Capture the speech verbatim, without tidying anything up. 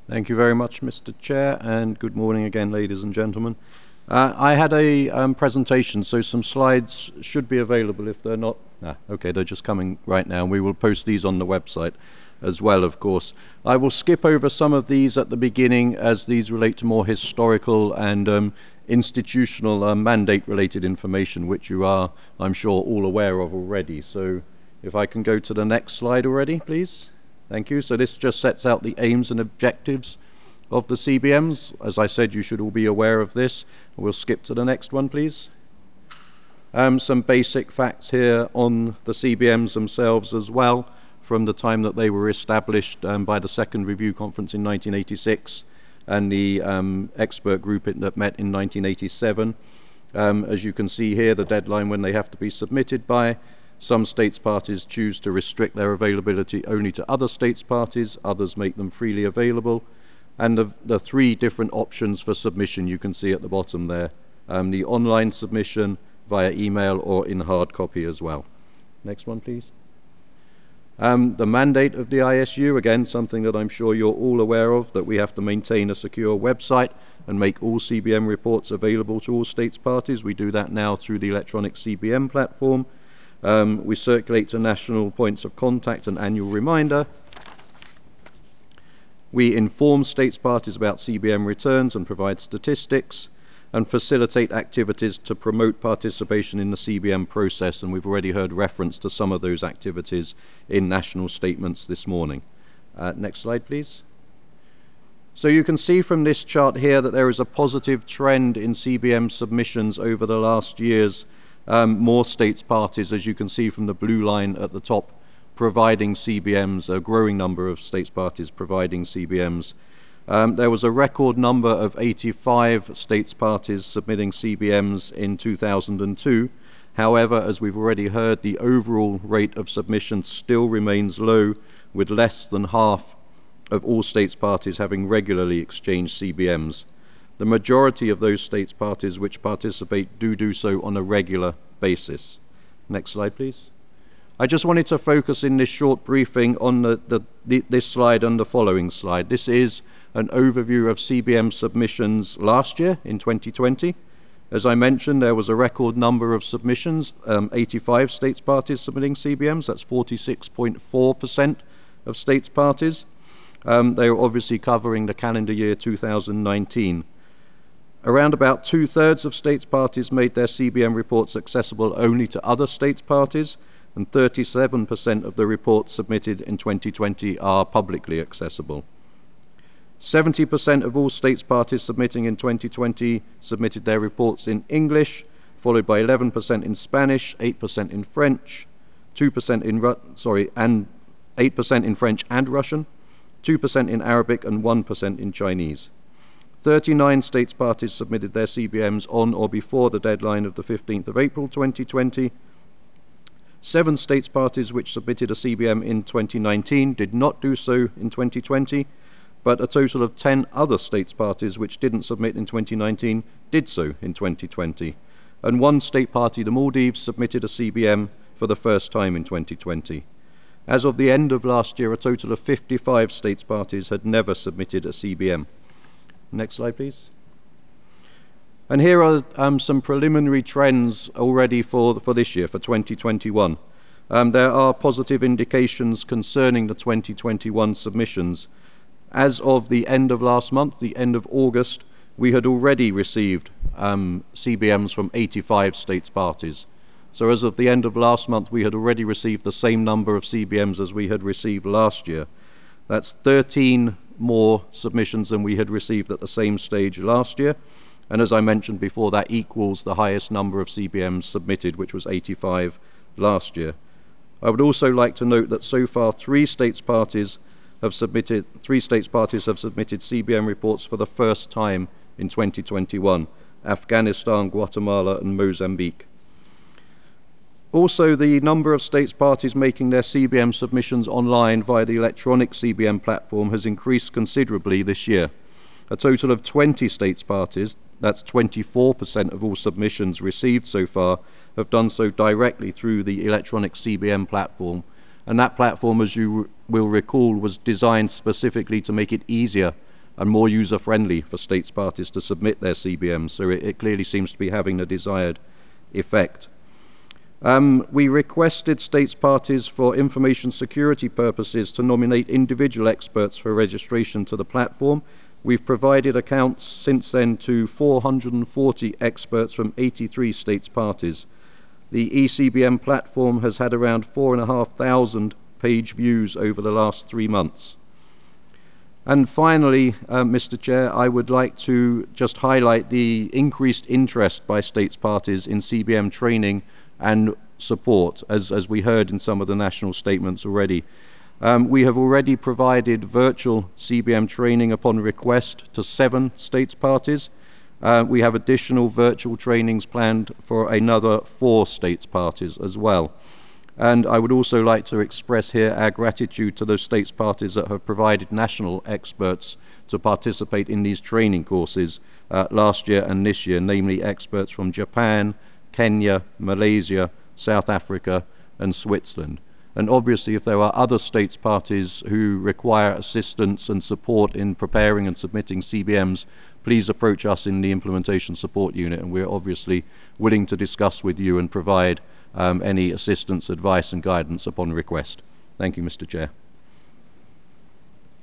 Thank you very much, Mister Chair, and good morning again, ladies and gentlemen. Uh, I had a um, presentation, so some slides should be available. If they're not, ah, okay, they're just coming right now. We will post these on the website as well, of course. I will skip over some of these at the beginning, as these relate to more historical and um, institutional uh, mandate-related information, which you are, I'm sure, all aware of already. So if I can go to the next slide already, please. Thank you. So this just sets out the aims and objectives of the C B Ms. As I said, you should all be aware of this. We'll skip to the next one, please. Um, some basic facts here on the C B Ms themselves as well, from the time that they were established um, by the Second Review Conference in nineteen eighty-six and the um, expert group that met in nineteen eighty-seven. Um, as you can see here, the deadline when they have to be submitted by. Some states parties choose to restrict their availability only to other states parties, others make them freely available. And the, the three different options for submission you can see at the bottom there. Um, the online submission, via email, or in hard copy as well. Next one, please. Um, the mandate of the I S U, again, something that I'm sure you're all aware of, that we have to maintain a secure website and make all C B M reports available to all states parties. We do that now through the electronic C B M platform. Um, we circulate to national points of contact an annual reminder. We inform states parties about C B M returns and provide statistics, and facilitate activities to promote participation in the C B M process, and we've already heard reference to some of those activities in national statements this morning. Uh, next slide, please. So you can see from this chart here that there is a positive trend in C B M submissions over the last years. Um, more states parties, as you can see from the blue line at the top, providing C B Ms, a growing number of states parties providing C B Ms. Um, there was a record number of eighty-five states parties submitting C B Ms in two thousand two. However, as we've already heard, the overall rate of submission still remains low, with less than half of all states parties having regularly exchanged C B Ms. The majority of those states parties which participate do do so on a regular basis. Next slide, please. I just wanted to focus in this short briefing on the, the, the, this slide and the following slide. This is an overview of C B M submissions last year in twenty twenty. As I mentioned, there was a record number of submissions, um, eighty-five states parties submitting C B Ms. That's forty-six point four percent of states parties. Um, they are obviously covering the calendar year two thousand nineteen. Around about two-thirds of states parties made their C B M reports accessible only to other states parties, and thirty-seven percent of the reports submitted in twenty twenty are publicly accessible. seventy percent of all states parties submitting in twenty twenty submitted their reports in English, followed by eleven percent in Spanish, eight percent in French, two percent in Ru- sorry, and eight percent in French and Russian, two percent in Arabic, and one percent in Chinese. thirty-nine states parties submitted their C B Ms on or before the deadline of the fifteenth of April twenty twenty. Seven states parties which submitted a C B M in twenty nineteen did not do so in twenty twenty, but a total of ten other states parties which didn't submit in twenty nineteen did so in twenty twenty. And one state party, the Maldives, submitted a C B M for the first time in twenty twenty. As of the end of last year, a total of fifty-five states parties had never submitted a C B M. Next slide, please. And here are um, some preliminary trends already for, for this year, for twenty twenty-one. Um, there are positive indications concerning the twenty twenty-one submissions. As of the end of last month, the end of August, we had already received um, C B Ms from eighty-five states parties. So as of the end of last month, we had already received the same number of C B Ms as we had received last year. That's thirteen more submissions than we had received at the same stage last year. And as I mentioned before, that equals the highest number of C B Ms submitted, which was eighty-five last year. I would also like to note that so far three states parties have submitted three states parties have submitted C B M reports for the first time in twenty twenty-one: Afghanistan, Guatemala, and Mozambique. Also, the number of states parties making their C B M submissions online via the electronic C B M platform has increased considerably this year. A total of twenty states parties, that's twenty-four percent of all submissions received so far, have done so directly through the electronic C B M platform. And that platform, as you will recall, was designed specifically to make it easier and more user-friendly for states parties to submit their C B Ms. So it, it clearly seems to be having the desired effect. Um, we requested states parties for information security purposes to nominate individual experts for registration to the platform. We've provided accounts since then to four hundred forty experts from eighty-three states parties. The E C B M platform has had around four and a half thousand page views over the last three months. And finally, uh, Mister Chair, I would like to just highlight the increased interest by states parties in C B M training and support, as, as we heard in some of the national statements already. Um, we have already provided virtual C B M training upon request to seven states parties. Uh, we have additional virtual trainings planned for another four states parties as well. And I would also like to express here our gratitude to those states parties that have provided national experts to participate in these training courses uh, last year and this year, namely experts from Japan, Kenya, Malaysia, South Africa, and Switzerland. And obviously, if there are other states parties who require assistance and support in preparing and submitting C B Ms, please approach us in the Implementation Support Unit, and we're obviously willing to discuss with you and provide um, any assistance, advice, and guidance upon request. Thank you, Mister Chair.